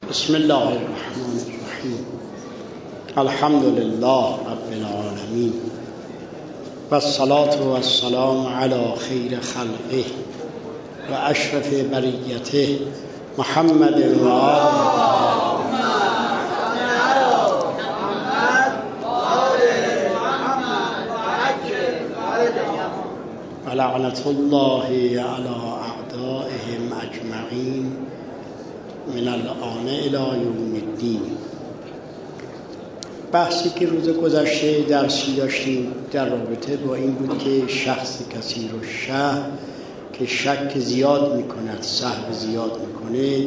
بسم الله الرحمن الرحیم. الحمد لله رب العالمین و الصلاة و السلام علی خیر خلقه و اشرف بریته محمد و آله و لعنت الله علی اعدائهم اجمعین من الآن الی یوم الدین. بحثی که روز گذشته درسی داشتیم در رابطه با این بود که شخص کثیر الشک که شک زیاد میکند، سهو زیاد میکنه،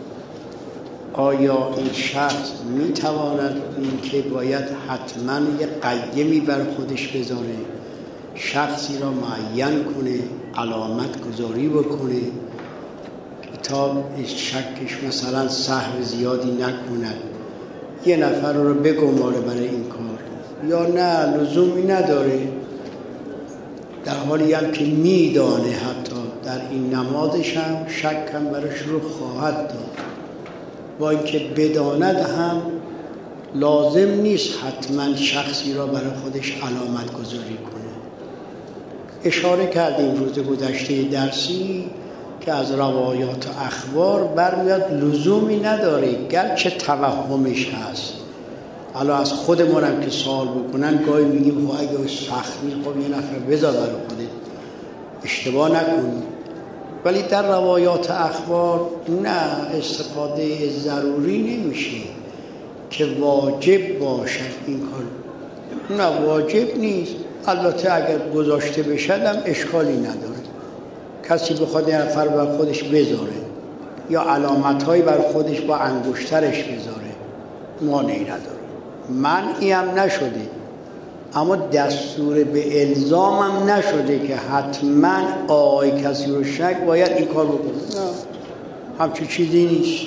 آیا این شخص میتواند این که باید حتما یه قیمی بر خودش بذاره، شخصی را معین کنه، علامت گذاری بکنه تا شکش مثلا سهو زیادی نکند، یه نفر رو بگماره برای این کار، یا نه لزومی نداره، در حالی هم که میدانه حتی در این نمازش هم شک هم براش رو خواهد داد، با اینکه بداند هم لازم نیست حتما شخصی را برای خودش علامت گذاری کنه. اشاره کردیم روز گذشته درسی که از روایات و اخبار برمیاد لزومی نداره، گرچه توهمش هست. حالا از خودمونم که سوال بکنن گاهی میگیم خب اگه سختی خب یه نفر بذار برای خودت، اشتباه نکنی. ولی در روایات اخبار نه، استفاده ضروری نمیشه که واجب باشد این کار، نه واجب نیست. البته اگر گذاشته بشد هم اشکالی نداره، کسی بخواد یه نفر بر خودش بذاره یا علامت‌هایی بر خودش با انگشترش بذاره مانعی نداره، منعی هم نشده، اما دستور به الزام هم نشده که حتما آقای کثیر الشک باید این کار بکنه، نه، همچون چیزی نیست.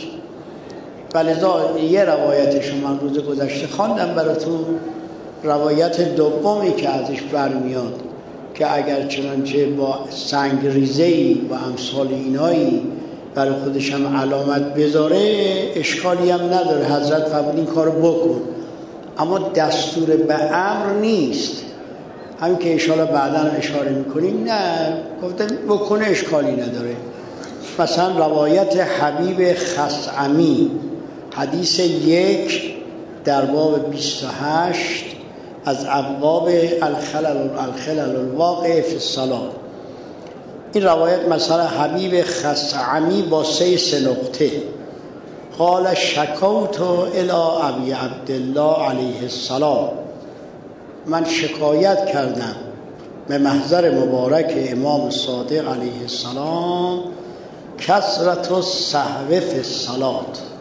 ولذا یه روایتش من روز گذشته خواندم براتون، روایت دومی که ازش برمیاد که اگر چنانچه با سنگ ریزه‌ای و امثال اینایی برای خودش هم علامت بذاره اشکالی هم نداره، حضرت فرمود این کارو بکن، اما دستور به امر نیست. همین که انشاءالله بعدا اشاره میکنیم، نه گفتن بکنه اشکالی نداره. مثلا روایت حبیب خثعمی حدیث 1 در باب 28 از ابواب الخلل الواقع فی الصلاة. این روایت مثلا حبیب خثعمی با 3 نقطه قال شکوت الی ابی عبدالله علیه السلام، من شکایت کردم به محضر مبارک امام صادق علیه السلام کثرت السهو فی الصلاة،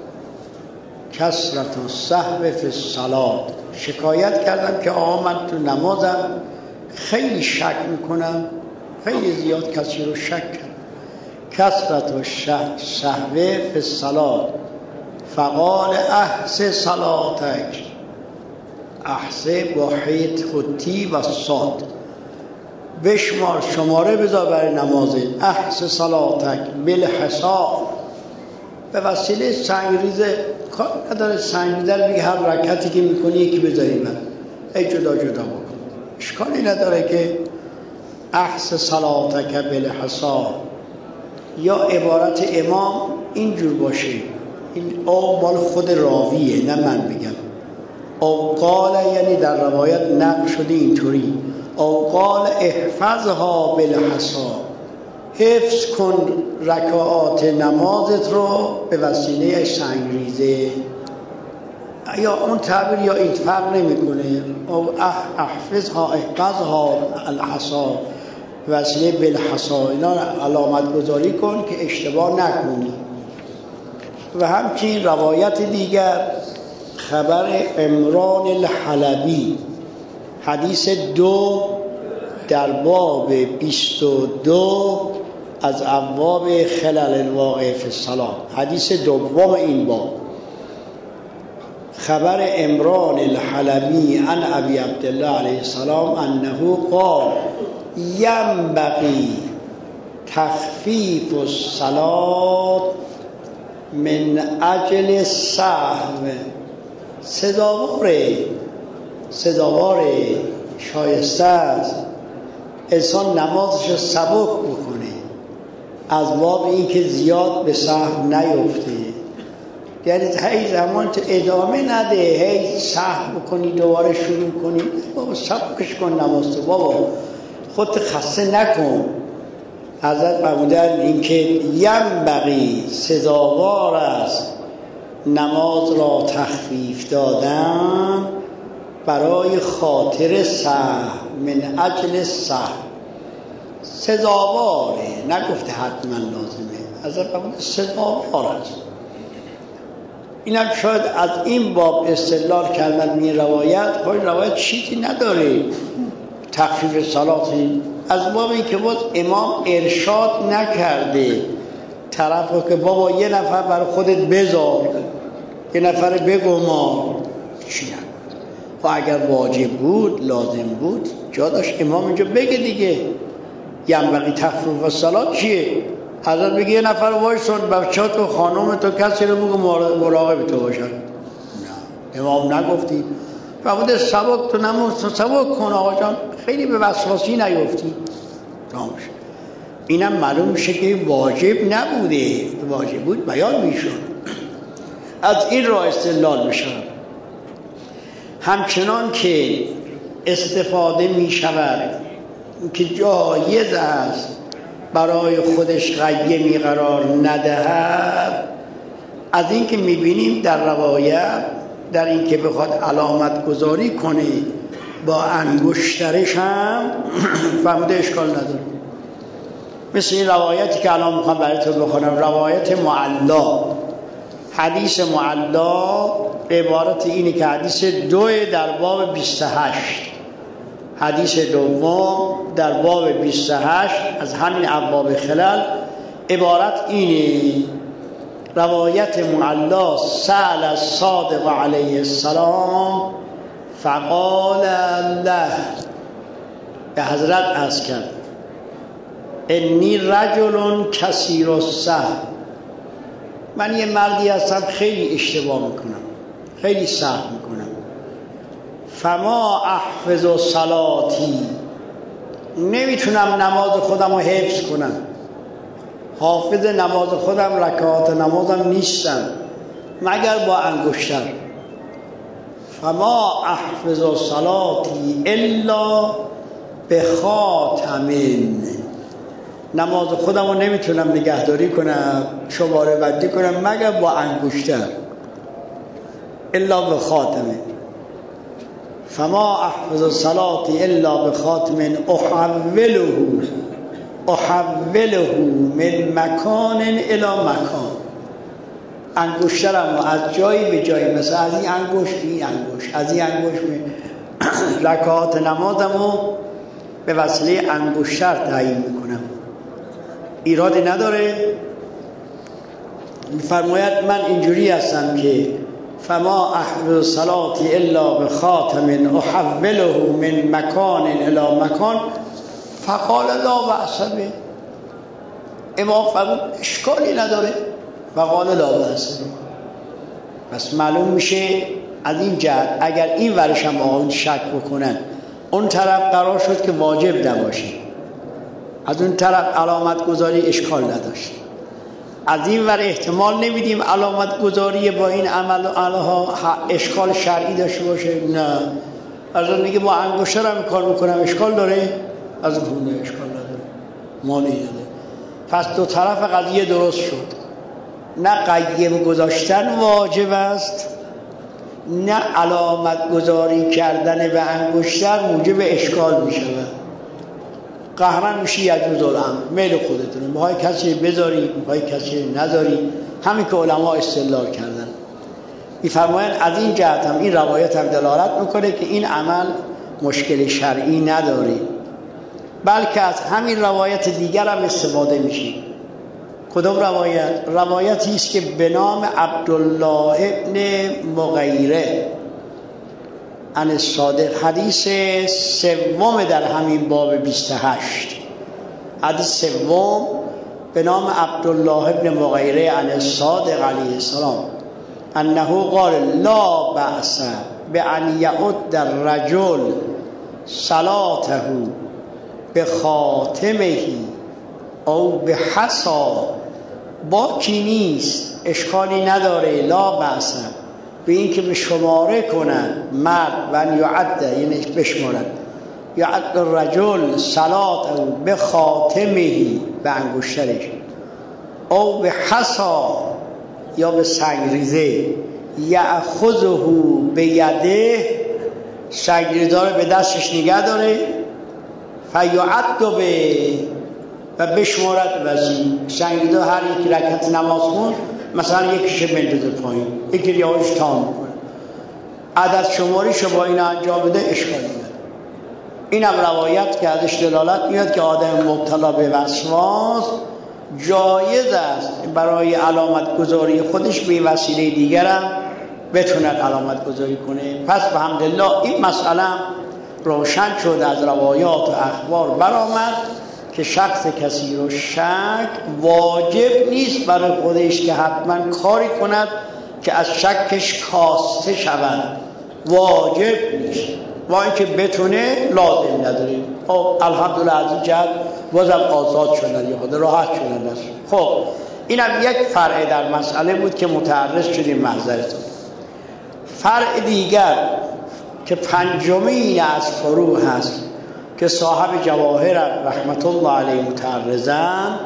کثرت السهو فی الصلاة، شکایت کردم که آقا من تو نمازم خیلی شک میکنم، خیلی زیاد کثیر الشک کثرت السهو فی الصلاة، فقال احس صلاتک، احس با حیط خطی و صاد، بشمار شماره بذار برای نمازت، احس صلاتک بالحصا، به وسیله سنگریزه، کار نداره سنگریزه رو بگه هر رکعتی که میکنی یکی بذاری من ای جدا جدا بکن، اشکالی نداره که احس صلاتک بالحصا. یا عبارت امام اینجور باشه، این او مال خود راویه نه من بگم، او قال یعنی در روایت نقل شده اینطوری، او قال احفظها بالحصا، حفظ کن رکعات نمازت رو به وسیله سنگریزه، یا اون تعبیر یا این فرق نمیکنه، او احفظها الحصا، وسیله بالحصا، اینا علامت گذاری کن که اشتباه نکنی. و همچنین روایت دیگر خبر عمران الحلبی حدیث 2 در باب 22 از ابواب خلل الواقع فی الصلاة، حدیث دوم این باب، خبر عمران الحلبی عن ابی عبدالله علیه السلام انه قال ینبغی تخفیف الصلاة من اجل سهو، سزاواره شایسته است انسان نمازش رو سبک بکنه از باب این که زیاد به سهو نیفته. یعنی هی زمان تو ادامه نده، هی سهو بکنی دوباره شروع کنی. بابا سبکش کن نماز تو، بابا خودت خسته نکن. حضرت فرمودن این که ینبغی، سزاوار است نماز را تخفیف دادن برای خاطر سهو، من اجل سهو، سزاواره، نگفته حتما لازمه. حضرت فرمودن سزاوار است. اینم شاید از این باب استدلال کردن می روایت، خود روایت چیزی نداره تخفیف صلاتی، از باب این که باز امام ارشاد نکرده طرف رو که بابا یه نفر برای خودت بذار، یه نفر بگمار، چی نگفت. و اگر واجب بود لازم بود جا داشت امام اینجا بگه دیگه ینبغی تخفیف صلات چیه. حضرت بگه یه نفر وایسون بچه‌ت و خانومت و کسی رو بگو مراقب تو باشن. نه امام نگفتی. فرموده سبک تو نماز تو سبک کن آقا جان، خیلی به وسواسی نیفتی. اینم معلوم میشه که واجب نبوده، واجب بود بیان میشد. از این راه استدلال میشه. همچنان که استفاده میشود که جایز است برای خودش قیمی قرار ندهد، از این که میبینیم در روایت در این که بخواد علامت گذاری کنه با انگشترش هم فهمده اشکال نداره. مثل این روایتی که الان میخوام براتون بخونم، روایت معلا، حدیث معلا عبارت اینه که حدیث 2 در باب 28، حدیث دوم در باب 28 از همین ابواب خلل، عبارت اینه: روایت معلا سأل الصادق علیه السلام فقال له، به حضرت عرض کرد انی رجل کثیر السهو، من یه مردی هستم خیلی اشتباه میکنم، خیلی سهو میکنم. فما احفظ صلاتی، نمیتونم نماز خودم رو حفظ کنم، حافظ نماز خودم رکعات نمازم نیستم مگر با انگشتر. فما احفظ صلاتی الا بخاتم، نماز خودم رو نمیتونم نگهداری کنم، شماره بندی کنم مگر با انگشتر. الا بخاتم، فما احفظ صلاتی الا بخاتم احوله من مکان الی مکان، انگشترم رو از جایی به جایی، مثلا از این انگشت به این انگشت، از این انگشت به رکعات نمازم رو به وسیله انگشتر تعیین میکنم. ایرادی نداره. میفرماید من اینجوری هستم که فما احفظ صلاتی الا بخاتم احوله من مکان الی مکان فقال لا بأس به، امام فرمود اشکالی نداره، فقال لا بأس به. پس معلوم میشه از این جهت اگر این ورش هم آقایون شک بکنن، اون طرف قرار شد که واجب نباشه، از اون طرف علامت گذاری اشکال نداشت. از این ور احتمال نمیدیم علامت گذاری با این عمل و عملها اشکال شرعی داشته باشه. نه، از اون میگه با انگشترم کار میکنم اشکال داره، از اون نه اشکال نداره، مانعی نداره. پس دو طرف قضیه درست شد. نه قیم گذاشتن واجب است، نه علامت گذاری کردن به انگشتر موجب اشکال میشود. قهرن میشی یجوز الامر، میل خودتونه، میخوای کسی بذاری میخوای کسی نذاری، همین که علما استدلال کردن. میفرمایند از این جهت هم این روایت هم دلالت میکنه که این عمل مشکل شرعی نداره، بلکه از همین روایت دیگر هم استفاده میشه. کدام روایت؟ روایتی است که به نام عبدالله ابن مغیره عن الصادق، حدیث سوم در همین باب 28، حدیث سوم به نام عبدالله ابن مغیره عن الصادق علیه السلام انه قال لا بأس بأن یعد الرجل صلاته بخاتمه او بحصا، باکی نیست، اشکالی نداره، لا بأس به این که به شماره کنن مرد و ان یعد یعنی بشمارن، یعد الرجل صلاته بخاتمه به انگشترش او بحصا یا به سنگریزه، یأخذه بیده سنگریزه رو به دستش نگه داره، فیعد به و بشمارد وزی سنگریزه هر یک رکعت نماز خون مثلا یکیش بندازه پایین یکی ریاضش تام کنه، عدد شماریشو با این انجام بده اشکالی نداره. اینم روایت که ازش دلالت میاد که آدم مبتلا به وسواس جایز است برای علامت گذاری خودش به وسیله دیگرم بتوند علامت گذاری کنه. پس به حمدالله این مسئله روشن شد، از روایات و اخبار برآمد که شخص کسی رو شک واجب نیست برای خودش که حتما کاری کند که از شکش کاسته شود، واجب نیست، با اینکه بتونه لازم نداره. الحمدلله از این جهت بازم آزاد شدن یا خود راحت شدن است. خب اینم یک فرع در مسئله بود که متعرض شدیم محضرتون. فرع دیگر که پنجمین از فروع هست که صاحب جواهر رحمت الله علیه متعرضن،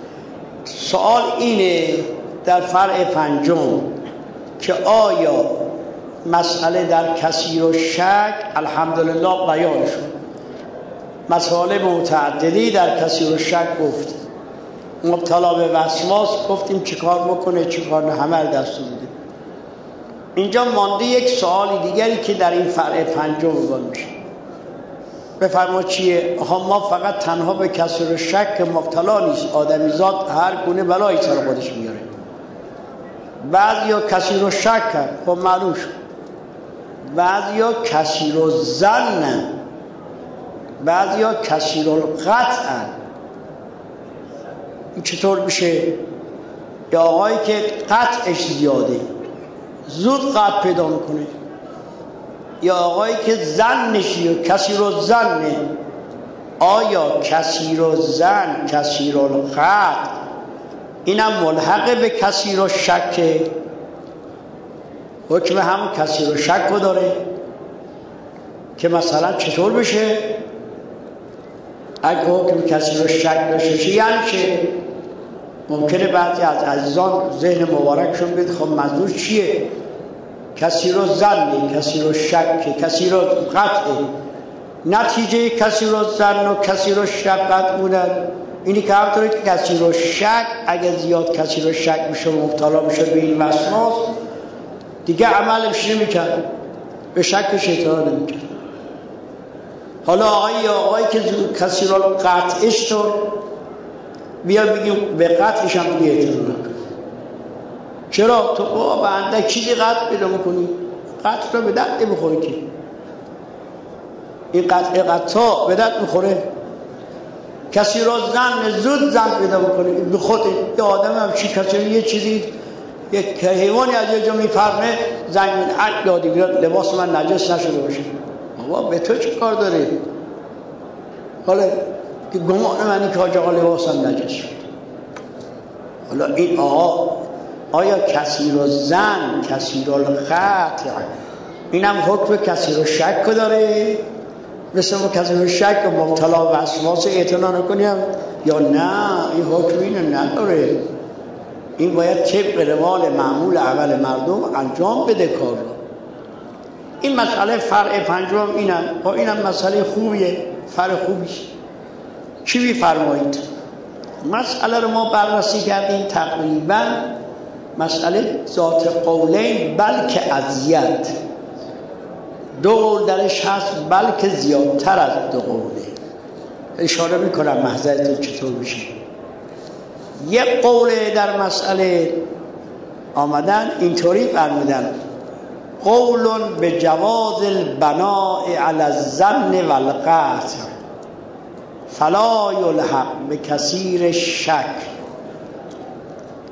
سوال اینه در فرع پنجم که آیا مسئله در کثیر و شک الحمدلله بیان شد، مسائل متعددی در کثیر و شک گفت، مبتلا به وسواس گفتیم چیکار بکنه چیکار نه، همه دست بوده. اینجا مانده یک سوال دیگری که در این فرع پنجم بیان میشه. بفرما چیه؟ ما فقط تنها به کثیر و شک مبتلا نیست، آدمیزاد هر گونه بلایی سر خودش میاره. بعضیا کثیر و شک کرد، خب معلوم شد. بعضیا کثیر و ظن، بعضیا کثیر القطع. این چطور میشه؟ یا آقایی که قطعش زیاده زود قطع پیدا میکنه، یا آقایی که ظنش یا کثیر الظن. آیا کثیر الظن کثیر القطع اینم ملحق به کثیر الشک؟ حکم هم کثیر الشک رو داره که مثلا چطور بشه؟ اگه حکم کثیر الشک داشته چه یعنی چه؟ ممکنه بعضی از عزیزان ذهن مبارکشون بید خب منظور چیه؟ کثیر الظن کثیر الشک کثیر القطع، نتیجه کثیر الظن و کثیر الشک قطع بودن. اینی که همطوری که کثیر الشک اگه زیاد کثیر الشک میشه مبتلا میشه به این وسواس دیگه عملش نمیکرد، به شک شیطان نمیکرد. حالا آقایی که کثیر القطعش تو بیا بگیم به قطعش هم دیگه اعتنا نکن. چرا؟ تو با بنده چیزی قطع پیدا میکنی؟ قطع رو به درد نمیخوره که این قطع به درد میخوره. کثیر الظن زود زن پیدا میکنه به خود. یه آدم هم چی کسی یه چیزی یک حیوانی از یه جا میفرمه زنگ عقل دادی بیاد لباس من نجس نشده باشه. بابا به تو چه کار داره؟ حالا که گمان منی که حاج آقا لباسم نجس شد. حالا این آیا کثیر الظن کثیر القطع اینم حکم کثیر الشک داره؟ مثل ما کثیر الشک مبتلا و وسواس اعتنا نکنیم یا نه؟ این حکم اینو نداره. این باید طبق روال معمول اول مردم انجام بده کار رو. این مسئله فرع پنجم اینم مسئله خوبیه، فرع خوبیش. چی می‌فرمایید؟ مسئله رو ما بررسی کردیم تقریبا مسئله ذات قولین بلکه ازیت، دو قول درش هست بلکه زیادتر از دو قوله. اشاره میکنم محضرتون چطور میشه. یک قوله در مسئله آمدن اینطوری فرمودن قول به جواز البناء علی الظن والقطع فلا یلحق به کثیر شک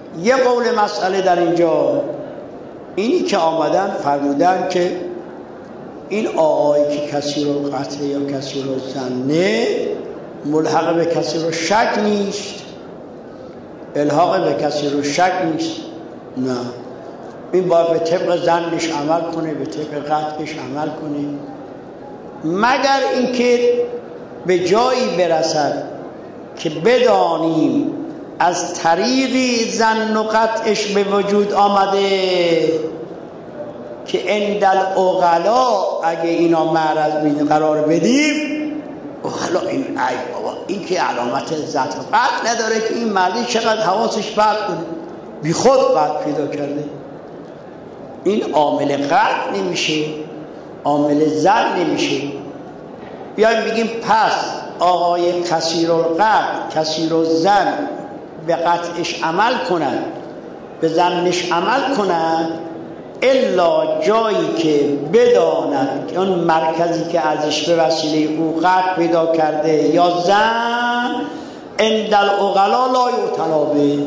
یه قول مسئله در اینجا اینی که آمدن فرمودن که این آقایی که کسی رو قطعه یا کسی رو زنه ملحق به کسی رو شک نیست، الحاق به کسی رو شک نیست، نه، این باید به طبق زنش عمل کنه، به طبق قطعش عمل کنه، مگر اینکه به جایی برسد که بدانیم از طریقی زن و قطعش به وجود آمده که اندل اغلا اگه اینا معرض بین قرار بدیم، اغلا این ای بابا این که علامت ذات قطع نداره که این مردی چقدر حواسش پرت کنه، بی خود قطع پیدا کرده، این عامل قطع نمیشه، عامل زن نمیشه. بیایم بگیم پس آقای کثیر القطع کثیر الزن به قطعش عمل کنند، به زنش عمل کنند، الا جایی که بداند که اون مرکزی که ازش به وسیله او قطع پیدا کرده یا زن اندل اغلا لا یعتنا به،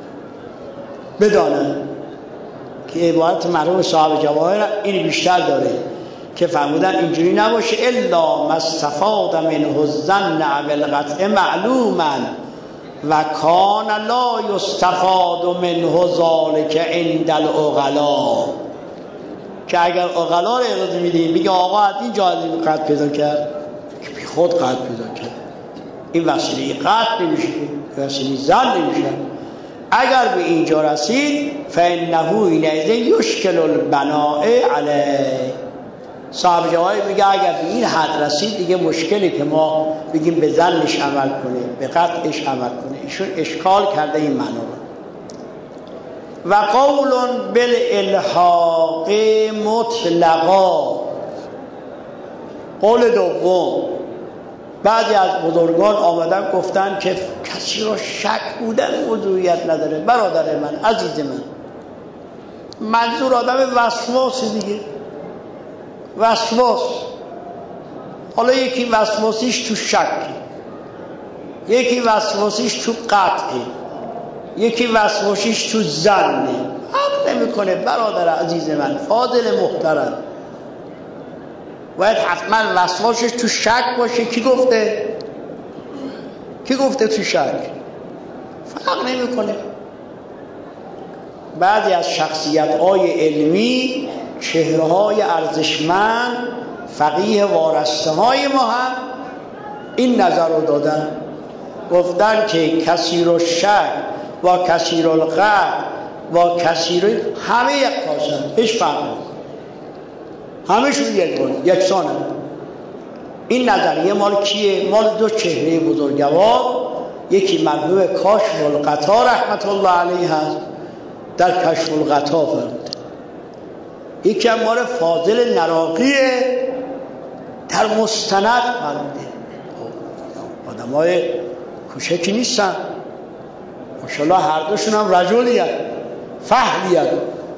بداند که عبارت مرحوم صاحب جواهر این بیشتر داره که فرمودن اینجوری نباشه الا ما استفاد منه الظن او القطع معلوما و کان لا یستفاد منه ذلک عند الاغلا، که اگر اغلا رو اجازه میدیم بگه آقا از این جا قطع پیدا کرد که بی خود قطع پیدا کرد، این وسیله قطع نمیشه، وسیله زن نمیشه. اگر به اینجا رسید فانه اینئذ یشکل البناء علیه، صاحب جواهر میگه اگر به این حد رسید دیگه مشکلی که ما بگیم به زنش عمل کنه به قطعش عمل کنه، ایشون اشکال کرده این معنا رو. و قول بالالحاق مطلقا، قول دوم بعضی از بزرگان آمدن گفتن که کسی رو شک بودن موضوعیت نداره. برادر من، عزیز من، منظور آدم وسواس دیگه، وسواس. حالا یکی وسواسیش تو شک، یکی وسواسیش تو قطعه، یکی وسواسیش تو ظنه، حق نمیکنه. برادر عزیز من، فاضل محترم، باید حتما وسواسش تو شک باشه. کی گفته؟ کی گفته تو شک؟ فرق نمیکنه. بعضی از شخصیت‌های علمی، چهره‌های ارزشمند، فقیه وارسته‌های ما هم این نظر رو دادن، گفتن که کثیر الشک و کثیر القطع و کثیر همه یک کاسن، هیچ فرق نیست، همه‌شون یکسانه. این نظریه مال کیه؟ مال دو چهره بزرگوار، یکی مرحوم کاشف الغطا رحمت الله علیه هست، در کشف الغطا فرمود، یکی هم مال فاضل نراقیه در مستند فرموده. آدم های کوچکی نیستن ماشاءالله، هر دوشون هم رجلی هست، فهلی هست.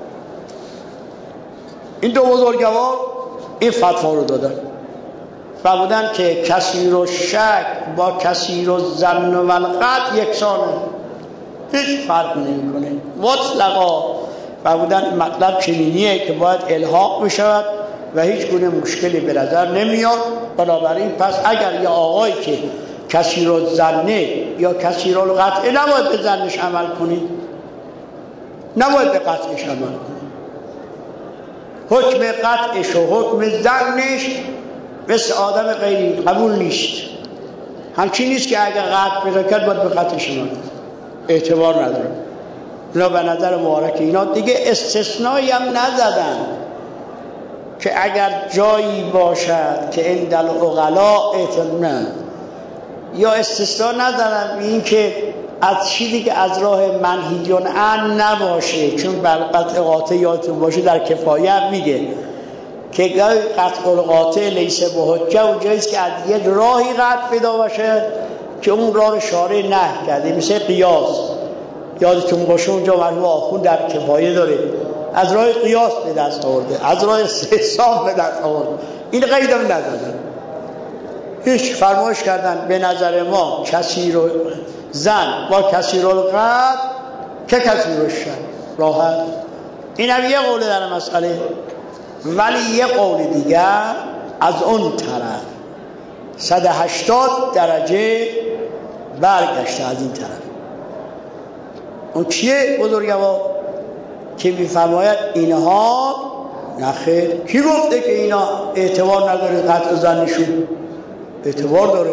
این دو بزرگوار این فتوا رو دادن، فرمودن که کثیر الشک با کثیر الظن و القطع یکسانه، هیچ فرق نمی‌کنه مطلقا. فرمودن مطلب چنینیه که باید الحاق بشود و هیچ گونه مشکلی به نظر نمیاد. بنابراین پس اگر یه آقایی که کثیر الظن یا کثیر القطع نباید به ظنش عمل کنید، نباید به قطعش عمل کنید، حکم قطعش و حکم ظنش مثل آدم غیری قبول نیست. همچین نیست که اگر قطع پیدا کرد باید به قطعش عمل کنید، اعتبار نداره. اینا به نظر مبارک اینا دیگه استثنایی هم نزدن که اگر جایی باشد که این دل اغلا اعتبار، یا استثنا نزدن به این که از چیزی که از راه منهیون عن نباشه، چون بر قطع قاطع یادتون باشه در کفایه هم میگه که قطع القاطع لیس بحجه و جاییست که از یک راهی قطع پیدا باشه که اون راه شارع نهی کرده، مثل قیاس. یادتون باشه اونجا مرحوم آخوند در کفایه داره از راه قیاس به دست آورده، از راه استحسان به دست آورده، این قید هم ندادن، هیچ فرمایش کردن به نظر ما کثیر زن با کثیر القطع که کسی روشن راحت. این هم یه قوله در مسئله. ولی یه قول دیگر از اون طرف 180 درجه برگشته از این طرف. اون چیه بزرگوار؟ که میفرماید اینها نخیر. کی گفته که اینا اعتبار نداره؟ قطع ظنشون اعتبار داره.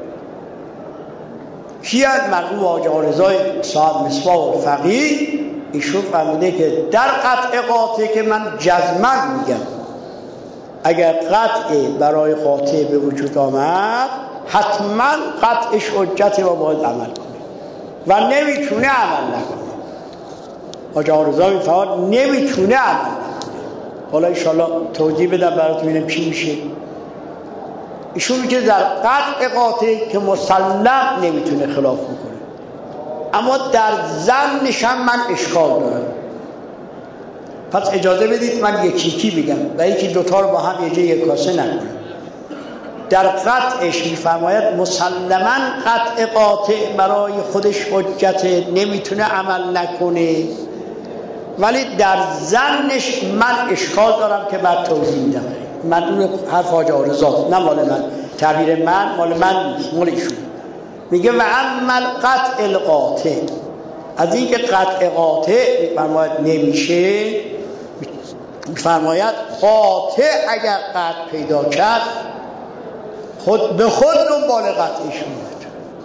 کی از مرحوم حاج آقا رضای صاحب مصباح الفقیه ایشون فرموده که در قطع قاطع که من جزما میگم اگر قطع برای قاطع به وجود آمد حتما قطعش حجت و باید عمل کنه و نمیتونه عمل نکنه. حاج آقا رضا میفرماید نمیتونه عمل نکنه. حالا انشاءالله توضیح بدم براتون ببینیم چی میشه. ایشون میگه در قطع قاطع که مسلم نمیتونه خلاف بکنه، اما در ظنش هم من اشکال دارم. پس اجازه بدید من یکی بگم و یکی دوتا رو با هم یک کاسه نکنم. در قطعش میفرماید مسلما قطع قاطع برای خودش حجت، نمیتونه عمل نکنه، ولی در ظنش من اشکال دارم که بعد توضیح میدم. من اون حرف حاج آقا رضا، نه مال من، تعبیر من مال من نیست، مال ایشون. میگه و عمل قطع القاطع، از این که قطع قاطع میفرماید نمیشه، میفرماید قاطع اگر قطع پیدا کرد خود به خود دنبال قطعش میاد،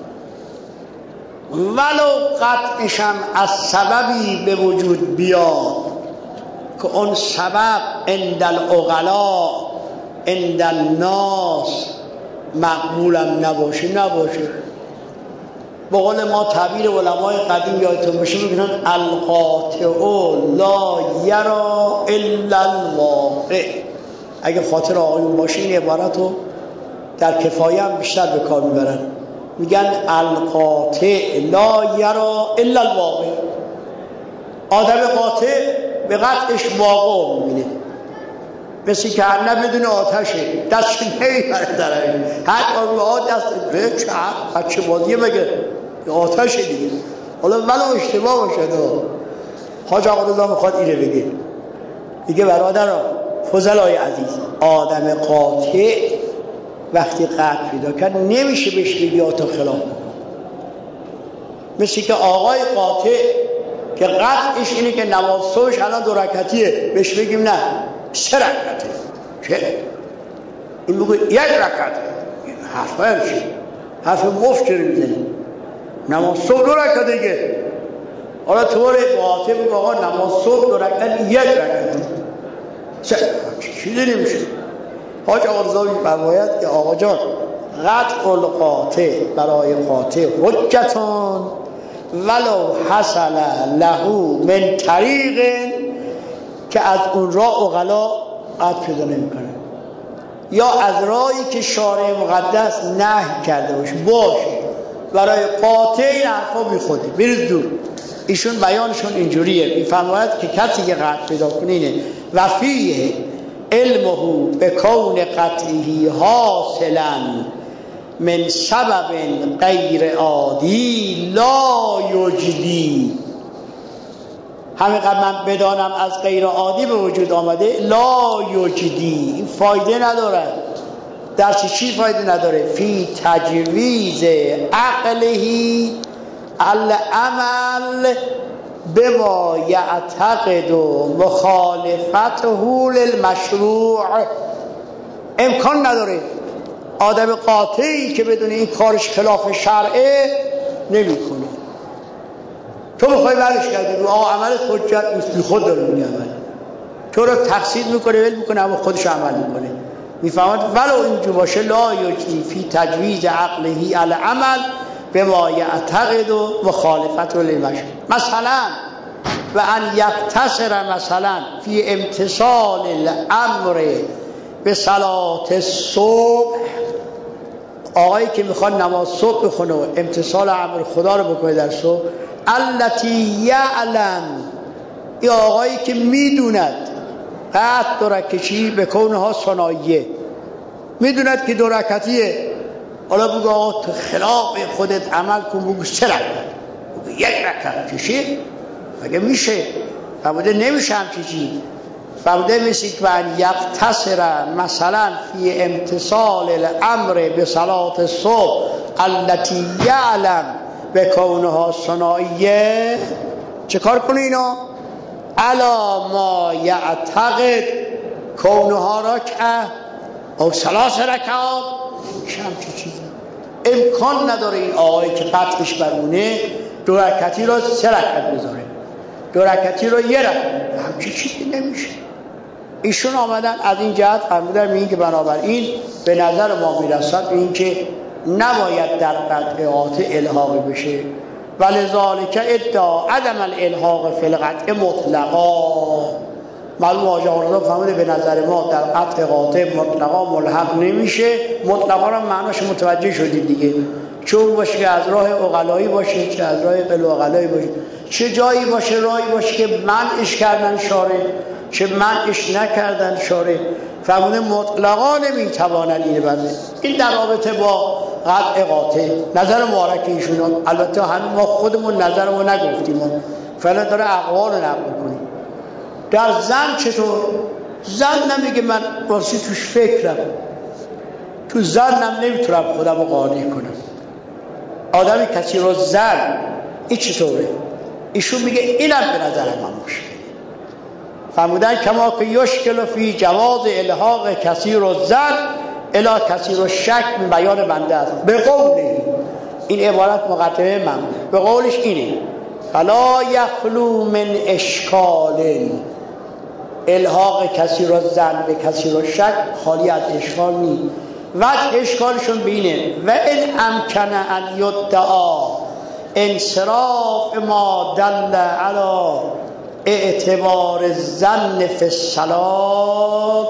ولو قطعش هم از سببی به وجود بیاد که اون سبب عند العقلاء عند الناس مقبولم نباشه. به قول ما تعبیر علمای قدیم یادتون باشه میگن القاطع لا یرا الا الواقع. اگه خاطر آقایون باشه این عبارت رو در کفایه هم بیشتر به کار میبرن، میگن القاطع لا یرا الا الواقع. آدم قاطع به قطعش واقع میبینه، مثل که هر بدون آتشه دستش نمیبره درش، هر آن آد دست به چه بچه بازیه مگه آتشه دیگه. حالا ولو اشتباه باشه دو. حاج آقا رضا میخواد اینه بگه، میگه برادران فضلای عزیز، آدم قاطع وقتی قطع پیدا کرد نمیشه بهش بگی آتا خلاف بکن. مثل که آقای قاطع که قطعش اینه که نماز صبحش الان 2 رکعتیه، بهش بگیم نه 3 رکعته. چه؟ این بگو 1 رکعته. حرف هرچی حرف مفت چرا میزنی؟ نماز صبح 2 رکعته دیگه. حالا طور قاطع بگو آقا نماز صبح 2 رکعت 1 رکعته. چیزی نمیشه. حاج آقا رضا می‌فرماید که آقا جان قطع القاطع برای قاطع حجتان ولو حصل له من طریق که از اون راه عقلا قطع پیدا نمی‌کنه، یا از راهی که شارع مقدس نهی کرده باشه برای قاطع این حرفا بیخوده بریز دور. ایشون بیانشون اینجوریه، می‌فرماید که کسی که قطع پیدا کنه اینه و فیه علمه به کون قطعی حاصلا من سبب غیر عادی لا یجدی. همینقدر من بدانم از غیر عادی به وجود آمده لا یجدی، این فایده ندارد. در چی فایده نداره؟ فی تجویز عقلهی العمل بما یعتقد مخالفته للمشروع. امکان نداره آدم قاطعی که بدون این کارش خلاف شرعه نمی کنه. تو بخوای برش کردی آقا عملت حجت نیست، بی خود داره میگه عمل تو رو تقصیر میکنه ول میکنه اما خودش عمل میکنه. میفهمد ولو اینجور باشه لا یجدی فی تجویز عقلهی العمل به ما یعتقد و مخالفت للمشروع. مثلا و ان یقتصر مثلا فی امتثال الامر به صلات الصبح، آقایی که میخواد نماز صبح بخونه و امتثال امر خدا رو بکنه در صبح، التی یعلم، این آقایی که میدوند قطع 2 رکعتی به کونها ثنائیه، میدوند که 2 رکعتیه، حالا بگو آقا تو خلاف خودت عمل کن، بگو 3 رکعت، بگو 1 رکعت کشی مگه میشه؟ فرموده نمیشه همچی چیزی. فرموده مثل که من یقتصر مثلا فی امتصال الامر به صلاة الصبح التي یعلم به کونها ثنائیه، چه کار کنه اینا؟ علا ما یعتقد کونها رکعه او 3 رکعات، همچی چیزی امکان نداره این آقایی که قطعش بر اونه 2 رکعتی رو 3 رکعت بذاره، 2 رکعتی رو 1 رکعت، همچی چیزی نمیشه. ایشون آمدن از این جهت فرمودن این که بنابراین به نظر ما میرسد این که نباید در قطعات الحاق بشه، ولذالک ادعا عدم الالحاق فی القطع مطلقا. معلوم آجاقرازا فرموده به نظر ما در قطع قاطع مطلقا ملحق نمیشه. مطلقا رو معناش متوجه شدید دیگه، چون باشه که از راه عقلایی باشه چه از راه غیر عقلایی باشه، چه جایی باشه راهی باشه که منعش کردن شارع چه منعش نکردن شارع، فرموده مطلقا نمیتوانن اینه بنده. این در رابطه با قطع قاطع نظر مبارک ایشون. البته همین ما خودمون نظرمو نگفتیم، فعلا داره اقوال رو نقل کنیم. در زن چطور؟ زن نمیگه من واسه توش فکرم، تو زنم نمیتونم خودم رو قانع کنم. آدمی کسی رو زن این چطوره؟ ایشون میگه اینم به نظر من مشکل. فرمودن کما که یشکل فی جواز الحاق کسی رو زن الا کسی رو شک بیان بنده است. به قوله این عبارت مقدمه من به قولش اینه فلا یخلو من اشکال، الحاق کسی رو زن به کسی رو شک خالی از اشکال نیست. وقت اشکالشون بینه و این امکنه ان یدعا انصراف ما دل علی اعتبار زن فی الصلاة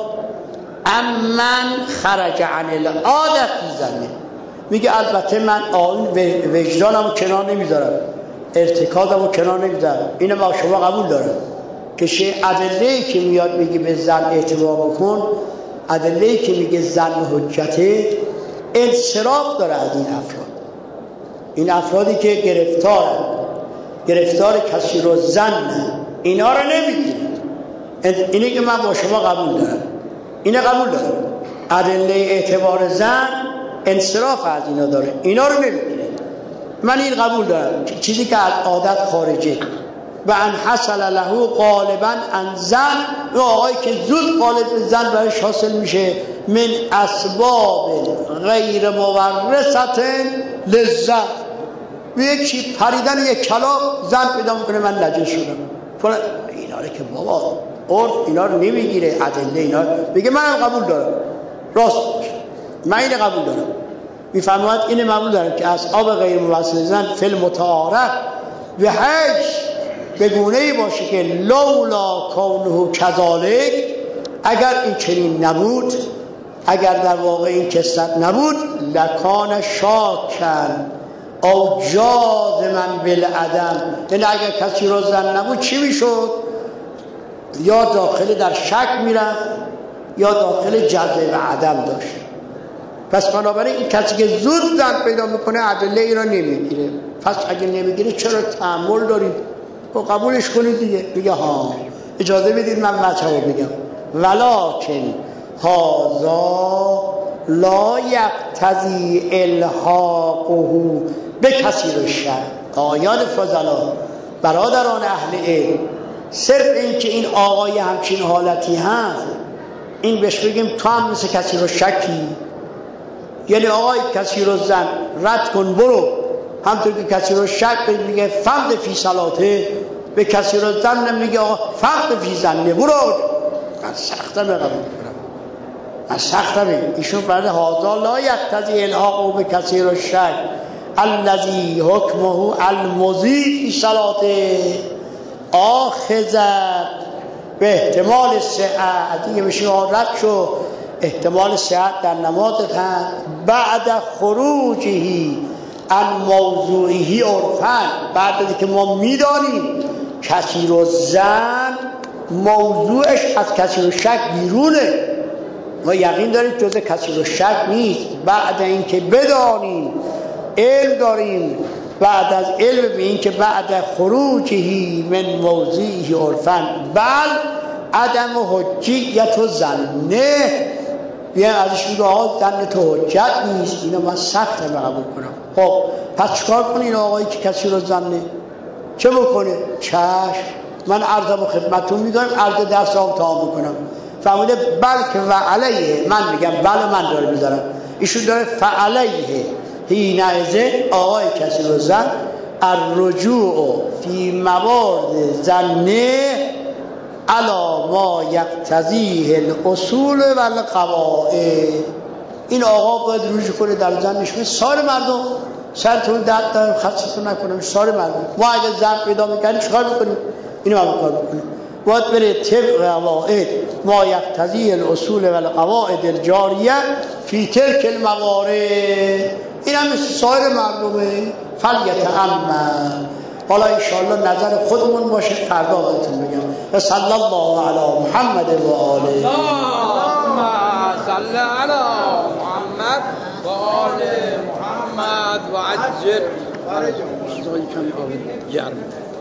امن خرج عن العادت زنه. میگه البته من آن وجدانمو کنار نمیذارم، ارتکازمو کنار نمیذارم، اینو ما شما قبول دارم که ادله‌ای که میاد میگه به زن اعتبار بکن، ادله‌ای که میگه زن حجته، انصراف داره از این افراد. این افرادی که گرفتار کسی رو زن اینا رو نمیگیرید. اینه که من با شما قبول دارم، اینه قبول دارم، ادله اعتبار زن انصراف از اینا داره، اینا رو نمیگیره. من این قبول دارم چیزی که از عادت خارجه و ان حصل له غالبا ان زن، و آقایی که زود غالب زن برایش حاصل میشه من اسباب غیر مورثت لذت، و یک چی پریدن یک کلاغ زن پیدا میکنه من نجس شدم فلان، اینا رو که بابا عرف اینا رو نمیگیره، ادله اینا بگه منم قبول دارم، راست من اینو قبول دارم. میفرماید اینو قبول دارم که اصحاب غیر موصل زن فی المتعارف و حج به گونه‌ای باشه که لولا کونه کذالک، اگر این چنین نبود، اگر در واقع این کثرت نبود، لکان شاکن او جازما بالعدم، یعنی اگر کسی رو زن نبود چی میشد؟ یا داخل در شک میرفت یا داخل جزم و عدم داشت. پس بنابراین این کسی که زود زن پیدا میکنه ادله ای را نمیگیره. پس اگه نمیگیره چرا تأمل دارید؟ و قبولش کنید دیگه، بگه ها اجازه بدید من مطلب بگم ولکن هذا لا یقتضی الحاقه به کسی رو شک. آیان فضلا برادران اهل علم، صرف این که این آقای همچین حالتی هست این بهش بگیم تو هم مثل کسی رو شکی، یعنی آقای کسی رو زن رد کن برو، همطور که کسی رو شک میگه فرد فی صلاته، به کسی رو زن نمیگه آقا فرد فی زنه برو. من سختم قبول کنم، من سختم. ایشون فرده هازا لا یقتضی الحاقه به کسی رو شک الذی حکمه المضی فی صلاته آخذت به احتمال صحت، دیگه بشین رد شو احتمال صحت در نمازت هست بعد خروجهی ان موضوعی عرفن، بعد از که ما میدانیم کسی رو زن موضوعش از کسی رو شک بیرونه، ما یقین داریم جز کسی رو شک نیست. بعد اینکه بدانیم علم داریم بعد از علم به این که بعد خروجهی من موضعه عرفاً بل عدم حجیت و زنه بیان ازش میگه آقا زن تو حجت نیست، اینو من سخت قبول کنم. خب پس چکار کنه این آقایی که کسی رو زنه؟ چه بکنه؟ چشم من عرضم و خدمتون میدارم، عرض درس هم تمام میکنم. فهمیده بلکه و علیه، من میگم بله من داره میذارم، ایشون داره فعلیه حینئذ آقای کسی رو زن الرجوع فی موارد زنه علی ما یقتضیه الاصول و القواعد. این آقا باید رجوع کنه در زنش. مثل سایر مردم سرتون درد دارم خستتون نکنم، سایر مردم ما اگه زن پیدا میکنیم چیکار میکنیم؟ اینو هم کار بکنیم، باید بره طبق قواعد ما یقتضی الاصول و القواعد الجاریه فی تلک الموارد. این هم مثل سایر مردمه. فلیتأمل. حالا انشاءالله نظر خودمون باشه فردا بهتون بگم. و صلی الله علی محمد و آله. اللهم صل علی محمد و آل محمد و عجل فرجهم.